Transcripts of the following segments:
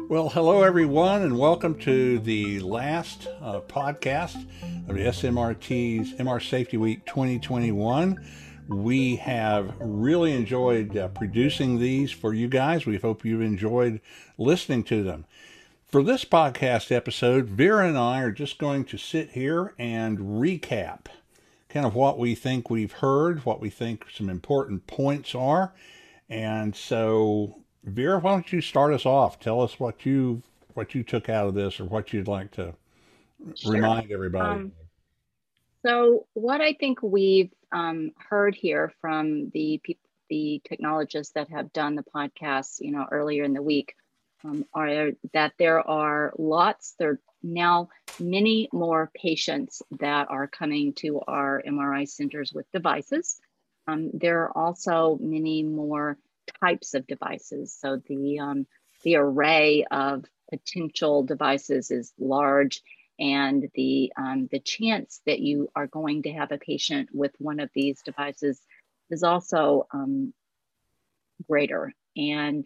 Well, hello everyone, and welcome to the last podcast of the SMRT's MR Safety Week 2021. We have really enjoyed producing these for you guys. We hope you've enjoyed listening to them. For this podcast episode, Vera and I are just going to sit here and recap kind of what we think we've heard, what we think some important points are. And so, Vera, why don't you start us off? Tell us what you took out of this, or what you'd like to Sure. remind everybody. So what I think we've heard here from the technologists that have done the podcast, earlier in the week, are that there are now many more patients that are coming to our MRI centers with devices. There are also many more types of devices. So the array of potential devices is large, and the chance that you are going to have a patient with one of these devices is also greater. And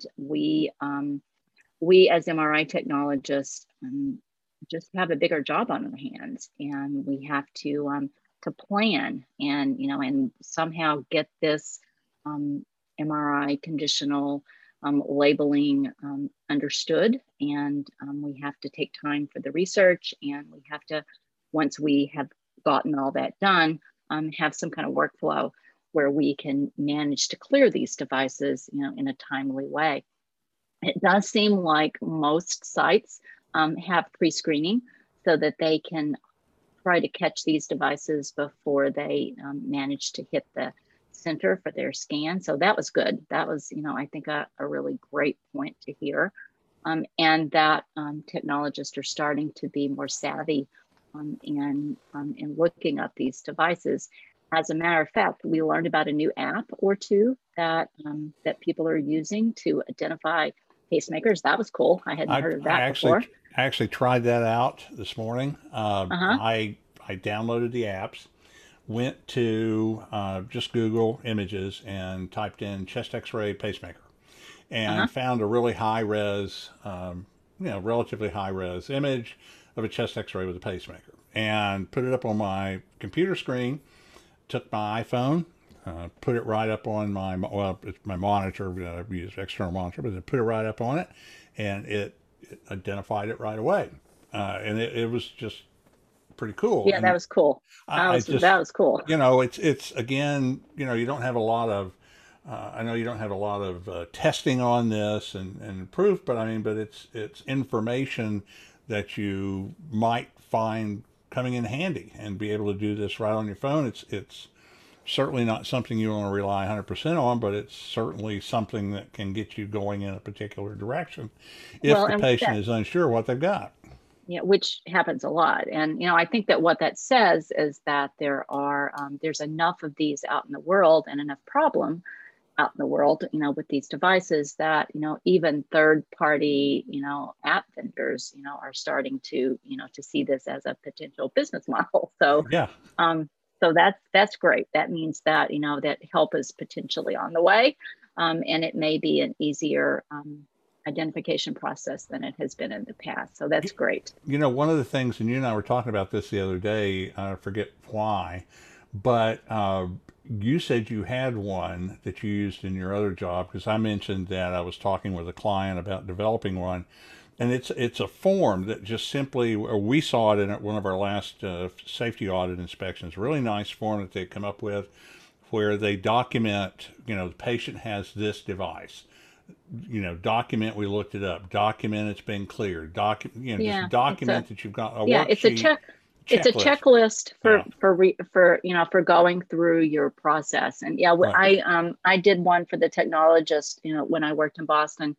we as MRI technologists just have a bigger job on our hands, and we have to plan and somehow get this MRI conditional labeling understood. And we have to take time for the research, and we have to, once we have gotten all that done, have some kind of workflow where we can manage to clear these devices, in a timely way. It does seem like most sites have pre-screening so that they can try to catch these devices before they manage to hit the center for their scan. So that was good. That was, I think a really great point to hear. And that technologists are starting to be more savvy in looking up these devices. As a matter of fact, we learned about a new app or two that people are using to identify pacemakers. That was cool. I hadn't I, heard of I that actually before. I actually tried that out this morning. Uh-huh. I downloaded the apps, went to just Google Images and typed in chest X-ray pacemaker, Uh-huh. and found a really high res, relatively high res image of a chest X-ray with a pacemaker, and put it up on my computer screen. Took my iPhone, put it right up on it's my monitor. I use external monitor, but then put it right up on it, and it identified it right away, and it was just pretty cool. Yeah, that And was cool. I just, That was cool. it's again, you don't have a lot of. I know you don't have a lot of testing on this and proof, but but it's information that you might find coming in handy, and be able to do this right on your phone. It's certainly not something you want to rely 100% on, but it's certainly something that can get you going in a particular direction if Well, the and patient that, is unsure what they've got. which happens a lot. And, I think that what that says is that there's enough of these out in the world, and enough problem out in the world, with these devices, that, even third party, app vendors, are starting to see this as a potential business model. Yeah. Um, so that's great. That means that, that help is potentially on the way. And it may be an easier identification process than it has been in the past. So that's great. One of the things, and you and I were talking about this the other day, I forget why, but you said you had one that you used in your other job, because I mentioned that I was talking with a client about developing one. And it's a form that just simply, or we saw it in one of our last safety audit inspections. Really nice form that they come up with, where they document, the patient has this device. Document we looked it up. Document it's been cleared. Just Yeah, document that you've got a it's a worksheet check. It's a checklist. checklist Yeah, for going through your process. And yeah, right, I did one for the technologist, when I worked in Boston.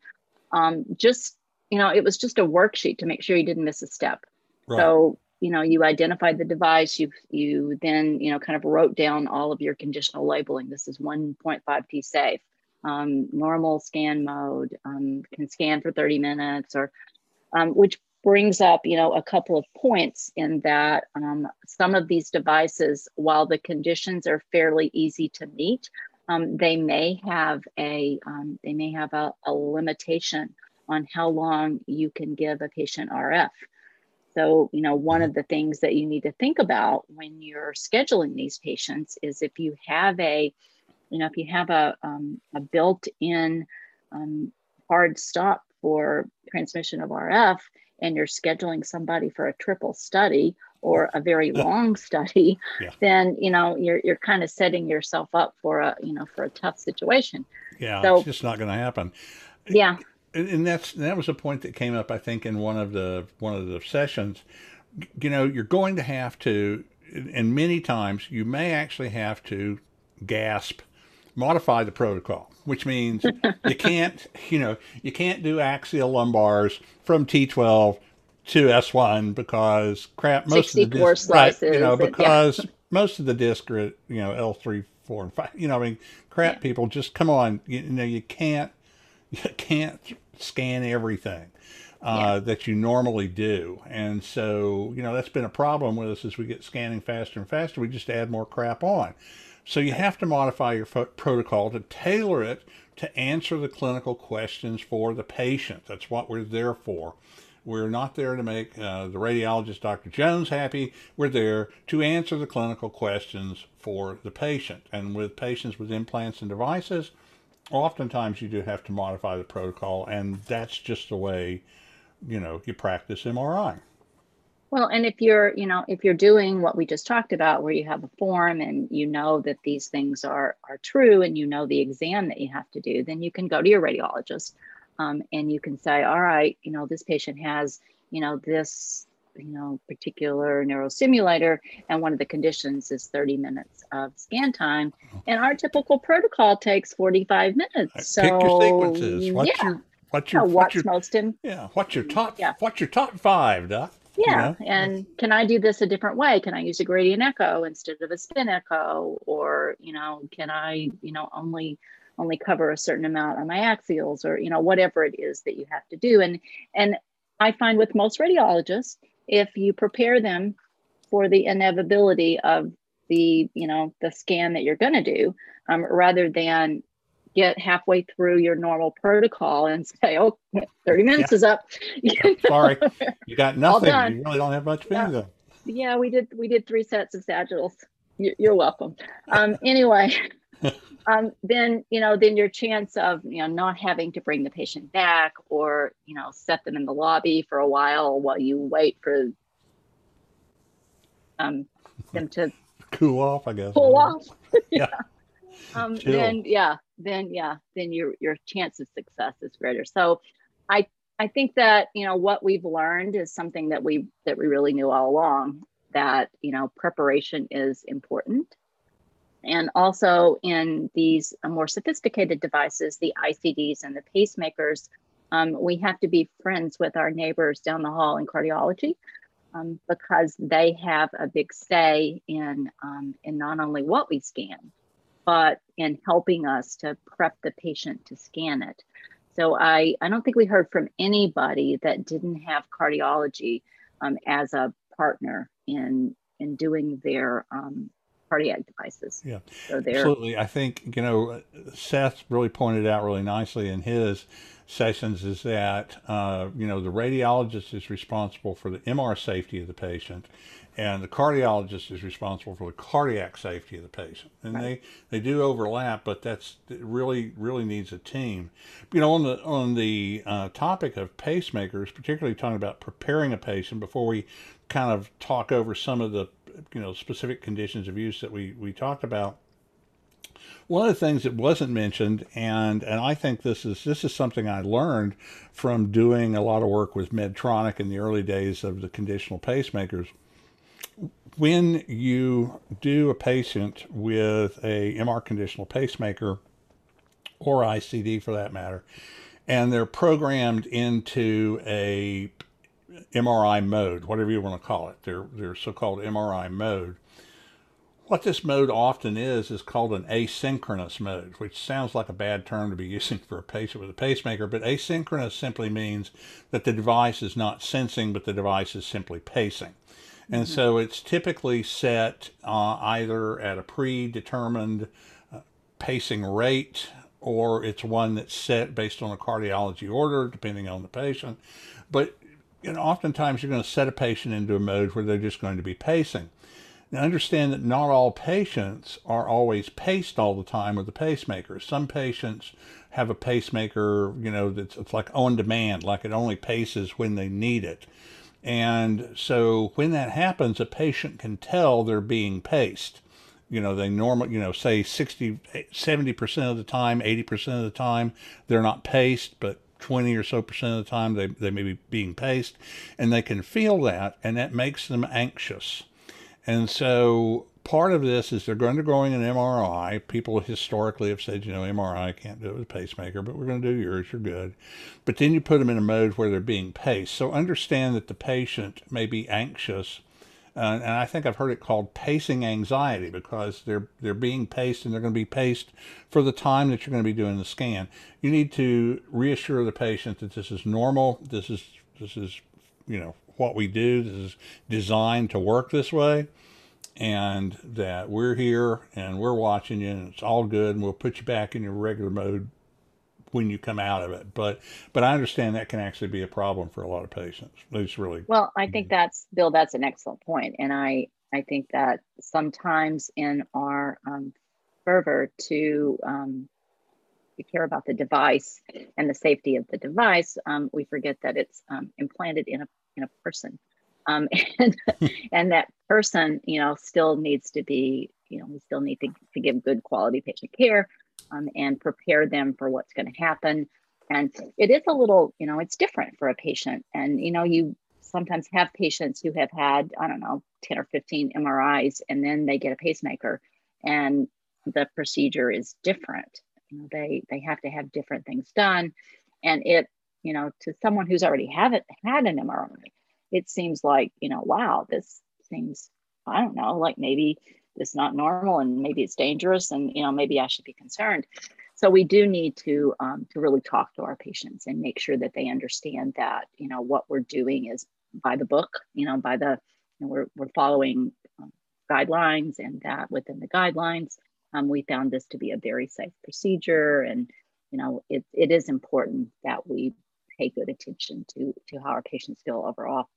Just, it was just a worksheet to make sure you didn't miss a step. right. So, you identified the device, you then, kind of wrote down all of your conditional labeling. This is 1.5T safe, normal scan mode, can scan for 30 minutes, or which brings up, a couple of points in that some of these devices, while the conditions are fairly easy to meet, they may have a limitation on how long you can give a patient RF. So, one of the things that you need to think about when you're scheduling these patients is if you have a built-in hard stop for transmission of RF, and you're scheduling somebody for a triple study or a very long study, Yeah. then you're kind of setting yourself up for a tough situation. Yeah, So it's just not going to happen. yeah, And that was a point that came up, I think, in one of the sessions. You're going to have to, and many times you may actually have to gasp, modify the protocol, which means you can't do axial lumbars from T12 to S1 because most of the 64 discs, right, slices, and yeah, because most of the discs are at, L3, 4, and 5. I mean, yeah, people, just come on. You can't scan everything yeah, that you normally do. And so, that's been a problem with us as we get scanning faster and faster. We just add more crap on. So you have to modify your protocol to tailor it to answer the clinical questions for the patient. That's what we're there for. We're not there to make the radiologist, Dr. Jones, happy. We're there to answer the clinical questions for the patient. And with patients with implants and devices, oftentimes you do have to modify the protocol, and that's just the way you practice MRI. Well, and if you're doing what we just talked about, where you have a form and that these things are true, and the exam that you have to do, then you can go to your radiologist, and you can say, all right, this patient has this particular neurostimulator, and one of the conditions is 30 minutes of scan time, and our typical protocol takes 45 minutes. So pick your sequences. What's your top five, Doc? Yeah, and can I do this a different way? Can I use a gradient echo instead of a spin echo? Or, can I, only cover a certain amount on my axials, or, whatever it is that you have to do. And I find with most radiologists, if you prepare them for the inevitability of the scan that you're going to do, rather than get halfway through your normal protocol and say, oh, 30 minutes is up. Sorry, you got nothing. You really don't have much finger. Yeah, we did 3 sets of sagittals. You're welcome. Anyway, then your chance of not having to bring the patient back, or set them in the lobby for a while you wait for them to cool off, I guess. Cool off. Yeah. Then your chance of success is greater. So I think that what we've learned is something that we really knew all along, that preparation is important. And also in these more sophisticated devices, the ICDs and the pacemakers, we have to be friends with our neighbors down the hall in cardiology, because they have a big say in not only what we scan, but in helping us to prep the patient to scan it. So I don't think we heard from anybody that didn't have cardiology as a partner in doing their cardiac devices. Yeah, so absolutely. I think, Seth really pointed out really nicely in his sessions is that, the radiologist is responsible for the MR safety of the patient, and the cardiologist is responsible for the cardiac safety of the patient. And right. they do overlap, but it really needs a team. On the topic of pacemakers, particularly talking about preparing a patient, before we kind of talk over some of the specific conditions of use that we talked about. One of the things that wasn't mentioned, and I think this is something I learned from doing a lot of work with Medtronic in the early days of the conditional pacemakers. When you do a patient with a MR conditional pacemaker, or ICD for that matter, and they're programmed into a MRI mode, whatever you want to call it, their so-called MRI mode. What this mode often is called an asynchronous mode, which sounds like a bad term to be using for a patient with a pacemaker, but asynchronous simply means that the device is not sensing, but the device is simply pacing. And so it's typically set either at a predetermined pacing rate or it's one that's set based on a cardiology order, depending on the patient. But oftentimes you're going to set a patient into a mode where they're just going to be pacing. Now, understand that not all patients are always paced all the time with a pacemaker. Some patients have a pacemaker, that's it's like on demand, like it only paces when they need it. And so when that happens, a patient can tell they're being paced. They normally, say 60, 70% of the time, 80% of the time, they're not paced, but 20 or so percent of the time they may be being paced, and they can feel that, and that makes them anxious. And so part of this is they're undergoing an MRI. People historically have said, MRI can't do it with a pacemaker, but we're going to do yours. You're good. But then you put them in a mode where they're being paced. So understand that the patient may be anxious. And I think I've heard it called pacing anxiety, because they're being paced, and they're going to be paced for the time that you're going to be doing the scan. You need to reassure the patient that this is normal. This is what we do. This is designed to work this way, and that we're here and we're watching you, and it's all good, and we'll put you back in your regular mode when you come out of it. But I understand that can actually be a problem for a lot of patients. It's really well. I think that's Bill. That's an excellent point, and I think that sometimes in our fervor to care about the device and the safety of the device, we forget that it's implanted in a person, and and that person, still needs to be, we still need to give good quality patient care, and prepare them for what's going to happen. And it is a little, it's different for a patient. And, you sometimes have patients who have had, I don't know, 10 or 15 MRIs, and then they get a pacemaker, and the procedure is different. They have to have different things done. And it, to someone who's already had an MRI, it seems like, wow, this seems, I don't know, like maybe this is not normal, and maybe it's dangerous, and, maybe I should be concerned. So we do need to really talk to our patients and make sure that they understand that, what we're doing is by the book, we're following guidelines, and that within the guidelines, we found this to be a very safe procedure. And, it is important that we pay good attention to how our patients feel overall.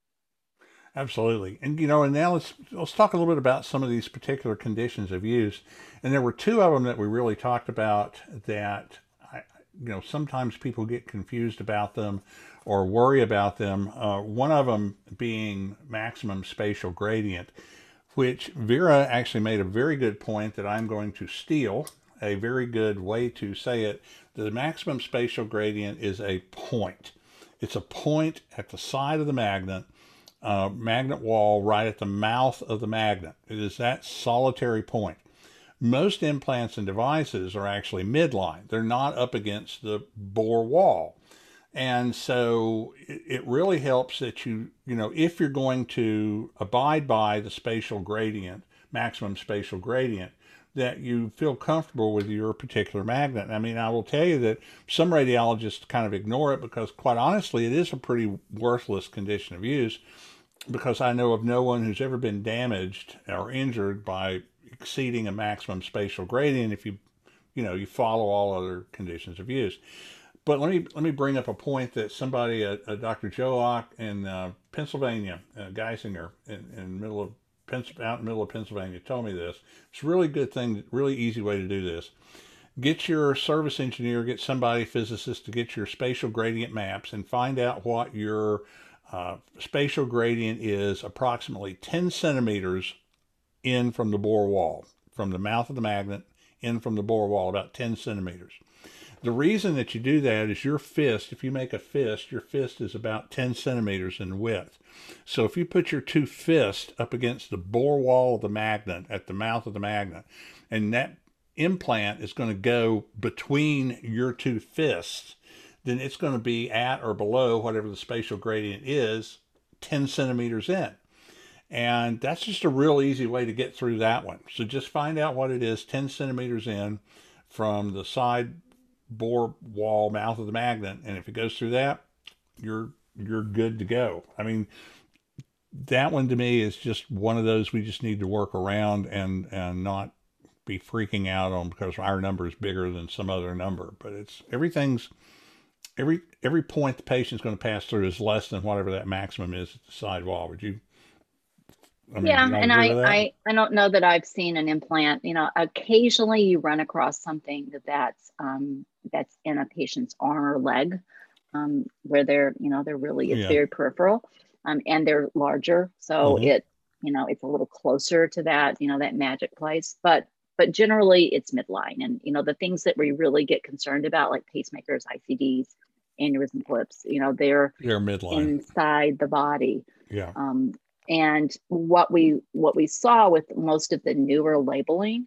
Absolutely. And, and now let's talk a little bit about some of these particular conditions of use. And there were two of them that we really talked about that, sometimes people get confused about them or worry about them. One of them being maximum spatial gradient, which Vera actually made a very good point that I'm going to steal. A very good way to say it. The maximum spatial gradient is a point. It's a point at the side of the magnet wall, right at the mouth of the magnet. It is that solitary point. Most implants and devices are actually midline. They're not up against the bore wall. And so it really helps that if you're going to abide by the spatial gradient, maximum spatial gradient, that you feel comfortable with your particular magnet. I mean, I will tell you that some radiologists kind of ignore it, because quite honestly, it is a pretty worthless condition of use, because I know of no one who's ever been damaged or injured by exceeding a maximum spatial gradient if you follow all other conditions of use. But let me bring up a point that somebody, Dr. Joach in Pennsylvania, Geisinger, in middle of out in the middle of Pennsylvania, told me this. It's a really good thing, really easy way to do this. Get your service engineer, get somebody, physicist, to get your spatial gradient maps and find out what your spatial gradient is approximately 10 centimeters in from the bore wall, from the mouth of the magnet in from the bore wall, about 10 centimeters. The reason that you do that is your fist, if you make a fist, your fist is about 10 centimeters in width. So if you put your two fists up against the bore wall of the magnet at the mouth of the magnet, and that implant is going to go between your two fists, then it's going to be at or below whatever the spatial gradient is, 10 centimeters in. And that's just a real easy way to get through that one. So just find out what it is, 10 centimeters in from the side bore wall mouth of the magnet, and if it goes through that, you're good to go. I mean, that one to me is just one of those we just need to work around and not be freaking out on because our number is bigger than some other number. But it's everything's every point the patient's going to pass through is less than whatever that maximum is at the sidewall. Would you? I mean, do Yeah, you all and agree with that? I don't know that I've seen an implant. You know, occasionally you run across something that's in a patient's arm or leg, where they're really, it's Yeah. very peripheral, and they're larger, so Hmm. it's a little closer to that, that magic place. But generally it's midline, and the things that we really get concerned about, like pacemakers, ICDs, aneurysm clips, they're They're midline. inside the body. Yeah. Um, and what we saw with most of the newer labeling,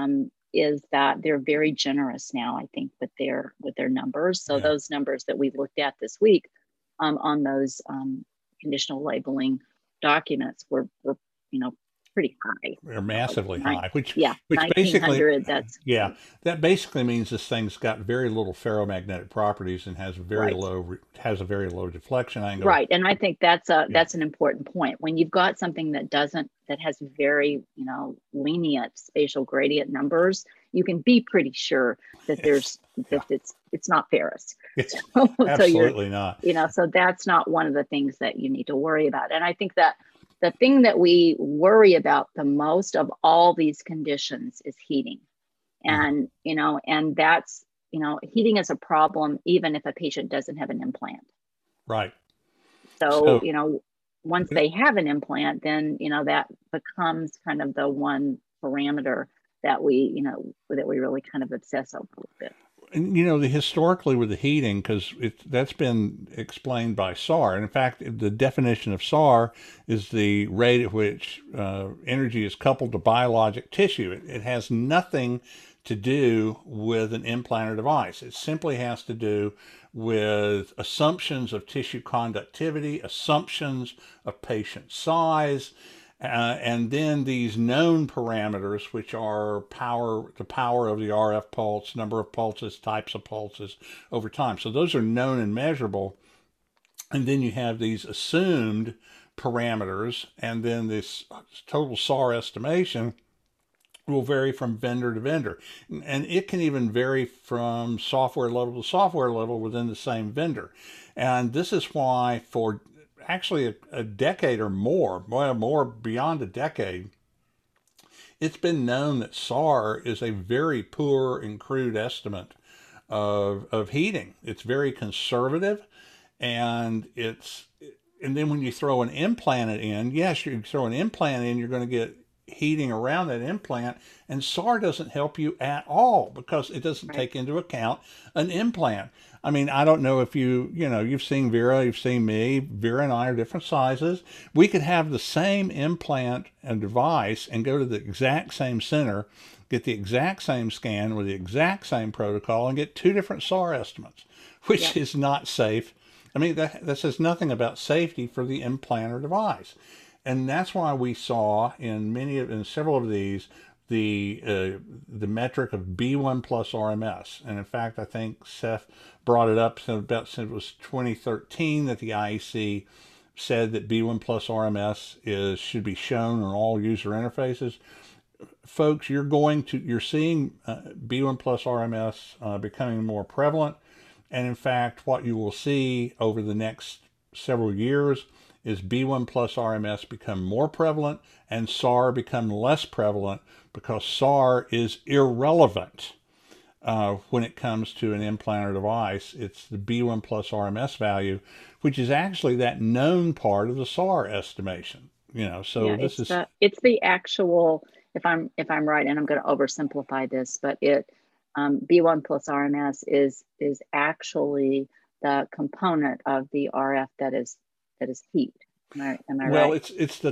is that they're very generous now, I think, with their numbers. So Yeah. those numbers that we looked at this week, on those conditional labeling documents were pretty high. They're So massively nine, high, which yeah, basically, 1900. That's yeah, great, that basically means this thing's got very little ferromagnetic properties and right? has a very low deflection angle. Right. And I think that's a Yeah. that's an important point. When you've got something that has very, lenient spatial gradient numbers, you can be pretty sure that It's yeah. it's not Ferris. It's So you're, absolutely not. so that's not one of the things that you need to worry about. And I think that the thing that we worry about the most of all these conditions is heating. Mhm. And that's, heating is a problem even if a patient doesn't have an implant. Right. So, So once they have an implant, then, that becomes kind of the one parameter that we really kind of obsess over a little bit. and, the historically with the heating, because that's been explained by SAR. And in fact, the definition of SAR is the rate at which energy is coupled to biologic tissue. It has nothing to do with an implant or device. It simply has to do with assumptions of tissue conductivity, assumptions of patient size, and then these known parameters, which are the power of the RF pulse, number of pulses, types of pulses over time. So those are known and measurable. And then you have these assumed parameters, and then this total SAR estimation will vary from vendor to vendor. And it can even vary from software level to software level within the same vendor. And this is why for actually a decade or more, well, more beyond a decade, it's been known that SAR is a very poor and crude estimate of heating. It's very conservative, and and then when you throw an implant in, yes, you throw an implant in, you're going to get heating around that implant, and SAR doesn't help you at all because it doesn't Right. take into account an implant. I mean, I don't know if you've seen Vera, you've seen me. Vera and I are different sizes. We could have the same implant and device and go to the exact same center, get the exact same scan with the exact same protocol, and get two different SAR estimates, which Yep. is not safe. I mean, that says nothing about safety for the implant or device. And that's why we saw in several of these the metric of B1 plus RMS. And in fact, I think Seth brought it up since it was 2013 that the IEC said that B1 plus RMS should be shown on all user interfaces. Folks, you're seeing B1 plus RMS becoming more prevalent. And in fact, what you will see over the next several years is B1 plus RMS become more prevalent and SAR become less prevalent because SAR is irrelevant when it comes to an implant or device. It's the B1 plus RMS value, which is actually that known part of the SAR estimation. So Yeah, this is it's the actual, if I'm right, and I'm going to oversimplify this, but B1 plus RMS is actually the component of the RF that is heat. Am I well, right?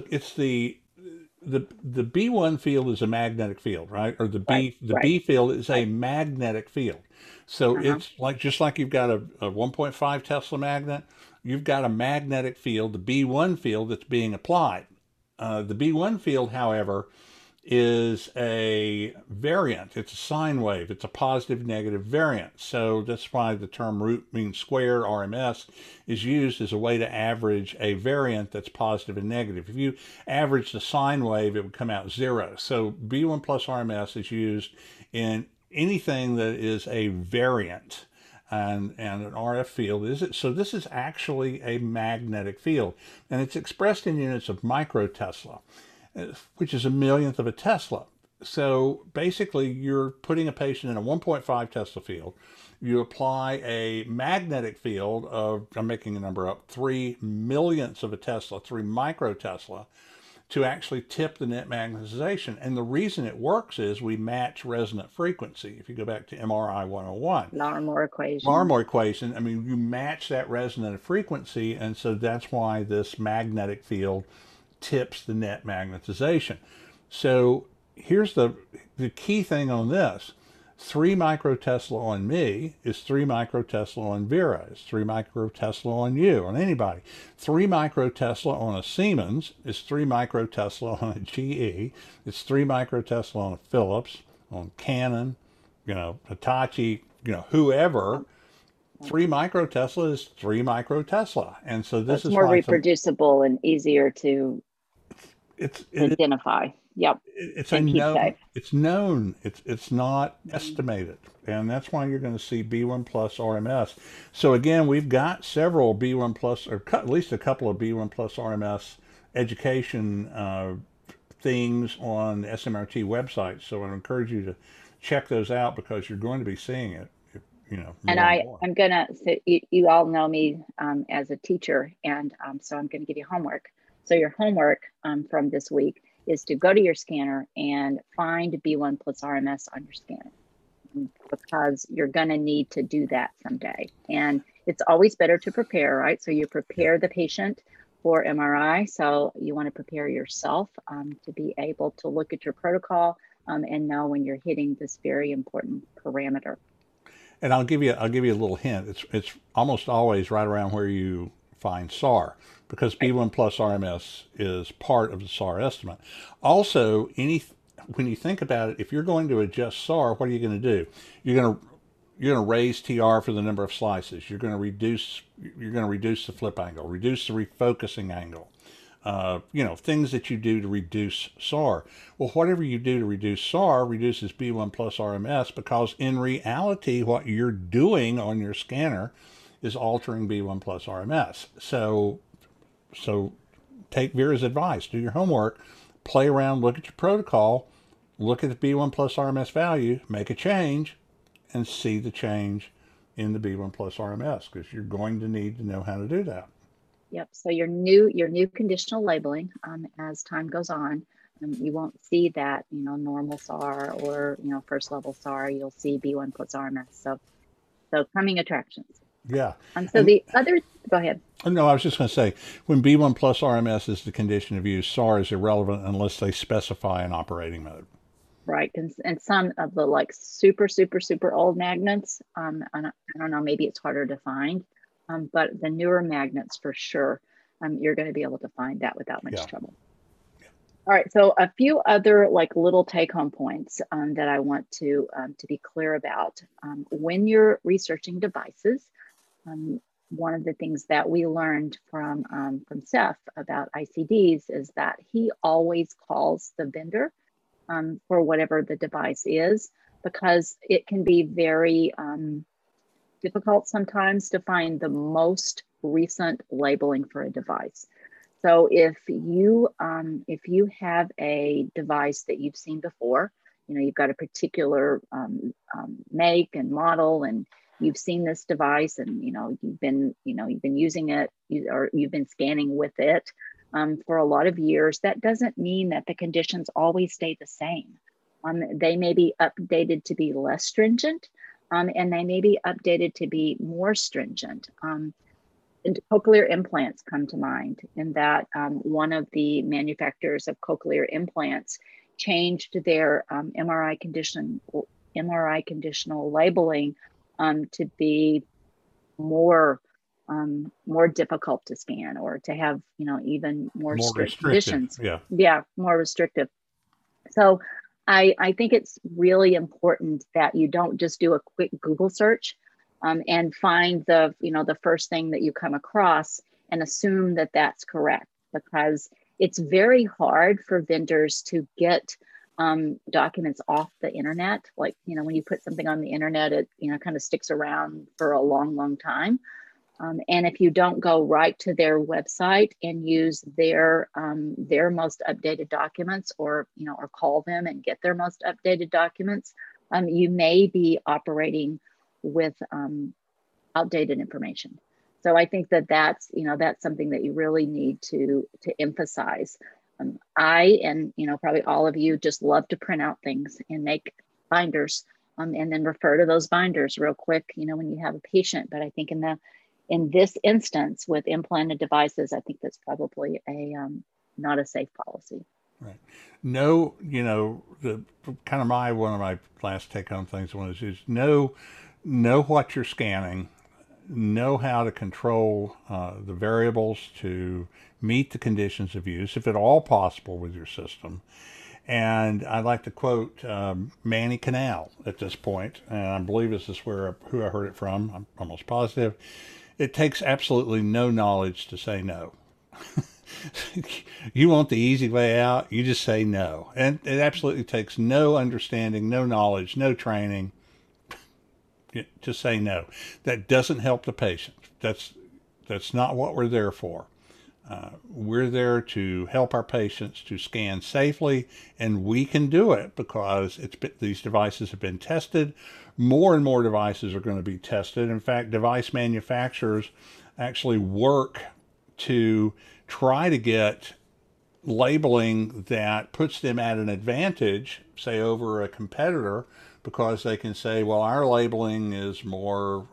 the B1 field is a magnetic field, right? Or Right, the right, B field is a right. magnetic field. So Uh-huh. it's like just like you've got a 1.5 Tesla magnet, you've got a magnetic field, the B1 field that's being applied. The B1 field, however, is a variant. It's a sine wave. It's a positive negative variant. So that's why the term root mean square, RMS, is used as a way to average a variant that's positive and negative. If you average the sine wave, it would come out zero. So B1 plus RMS is used in anything that is a variant. And an RF field is it. So this is actually a magnetic field, and it's expressed in units of microtesla, which is a millionth of a Tesla. So basically, you're putting a patient in a 1.5 Tesla field. You apply a magnetic field of, I'm making a number up, 3 millionths of a Tesla, 3 microtesla, to actually tip the net magnetization. And the reason it works is we match resonant frequency. If you go back to MRI 101, Larmor equation. Larmor equation, I mean, you match that resonant frequency, and so that's why this magnetic field tips the net magnetization. So here's the key thing on this. 3 microtesla on me is 3 microtesla on Vera. It's 3 microtesla on you, on anybody. 3 microtesla on a Siemens is 3 microtesla on a GE. It's 3 microtesla on a Philips, on Canon, Hitachi, whoever. 3 microtesla is 3 microtesla. And so this is more reproducible and easier to identify. Yep. It's a known. It's known. It's not estimated, and that's why you're going to see B1 plus RMS. So again, we've got several B1 plus, or at least a couple of B1 plus RMS education things on the SMRT website. So I encourage you to check those out because you're going to be seeing it. And I'm gonna. So you all know me as a teacher, and so I'm going to give you homework. So your homework from this week is to go to your scanner and find B1 plus RMS on your scanner, because you're going to need to do that someday. And it's always better to prepare, right? So you prepare the patient for MRI. So you want to prepare yourself to be able to look at your protocol and know when you're hitting this very important parameter. And I'll give you a little hint. It's almost always right around where you find SAR, because B1 plus RMS is part of the SAR estimate. Also, when you think about it, if you're going to adjust SAR, what are you going to do? You're going to raise TR for the number of slices. You're going to reduce the flip angle, reduce the refocusing angle. Things that you do to reduce SAR. Well, whatever you do to reduce SAR reduces B1 plus RMS, because in reality, what you're doing on your scanner is altering B1 plus RMS. So take Vera's advice, do your homework, play around, look at your protocol, look at the B1 plus RMS value, make a change, and see the change in the B1 plus RMS, because you're going to need to know how to do that. Yep. So your new conditional labeling, as time goes on, you won't see that, normal SAR or, first level SAR. You'll see B1 plus RMS. So coming attractions. Yeah. So the other, go ahead. No, I was just going to say, when B1 plus RMS is the condition of use, SAR is irrelevant unless they specify an operating mode. Right. And some of the super, super, super old magnets, I don't know, maybe it's harder to find, but the newer magnets for sure, you're going to be able to find that without much trouble. Yeah. All right. So a few other little take home points that I want to be clear about. When you're researching devices, one of the things that we learned from Seth about ICDs is that he always calls the vendor for whatever the device is, because it can be very difficult sometimes to find the most recent labeling for a device. So if you have a device that you've seen before, you've got a particular make and model, and you've seen this device, and you've been using it, or you've been scanning with it for a lot of years, that doesn't mean that the conditions always stay the same. They may be updated to be less stringent, and they may be updated to be more stringent. And cochlear implants come to mind, in that one of the manufacturers of cochlear implants changed their MRI conditional labeling to be more difficult to scan, or to have even more strict conditions. Yeah, more restrictive. So I think it's really important that you don't just do a quick Google search and find the first thing that you come across and assume that that's correct, because it's very hard for vendors to get documents off the internet. Like, when you put something on the internet, it, kind of sticks around for a long, long time. And if you don't go right to their website and use their most updated documents, or call them and get their most updated documents, you may be operating with outdated information. So I think that's something that you really need to emphasize. I and probably all of you just love to print out things and make binders, and then refer to those binders real quick, when you have a patient. But I think in this instance with implanted devices, I think that's probably not a safe policy. Right. No, the kind of one of my last take home things is know what you're scanning, know how to control the variables to meet the conditions of use, if at all possible, with your system. And I'd like to quote Manny Canal at this point, and I believe this is who I heard it from. I'm almost positive. It takes absolutely no knowledge to say no. You want the easy way out, you just say no. And it absolutely takes no understanding, no knowledge, no training. Just say no. That doesn't help the patient. That's not what we're there for. We're there to help our patients to scan safely, and we can do it because these devices have been tested. More and more devices are going to be tested. In fact, device manufacturers actually work to try to get labeling that puts them at an advantage, say, over a competitor, because they can say, well, our labeling is more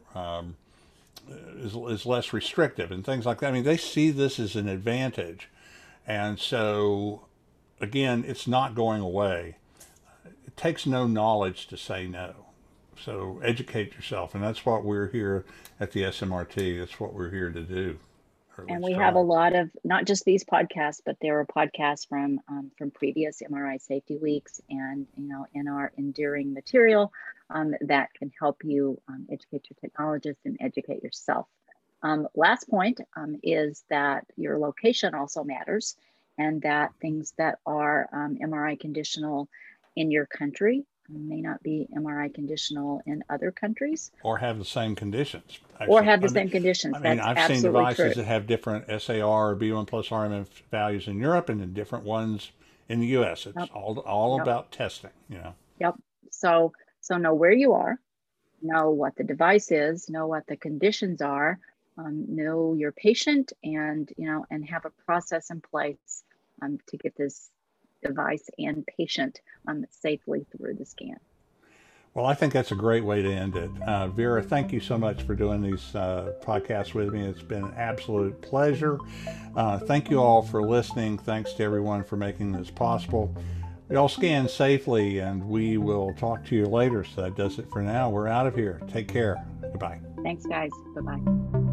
is less restrictive and things like that. I mean, they see this as an advantage. And so, again, it's not going away. It takes no knowledge to say no. So educate yourself. And that's what we're here at the SMRT. That's what we're here to do. And we have a lot of, not just these podcasts, but there are podcasts from previous MRI Safety Weeks, and in our enduring material that can help you educate your technologists and educate yourself. Last point is that your location also matters, and that things that are MRI conditional in your country may not be MRI conditional in other countries. Or have the same conditions. Actually. Or have the same conditions. I've seen devices that have different SAR or B1 plus RMF values in Europe and in different ones in the US. It's all about testing, Yep. So know where you are, know what the device is, know what the conditions are, know your patient, and have a process in place to get this device and patient safely through the scan. Well, I think that's a great way to end it. Vera, thank you so much for doing these podcasts with me. It's been an absolute pleasure. Thank you all for listening. Thanks to everyone for making this possible. We all scan safely, and we will talk to you later. So that does it for now. We're out of here. Take care. Goodbye. Thanks, guys. Bye-bye.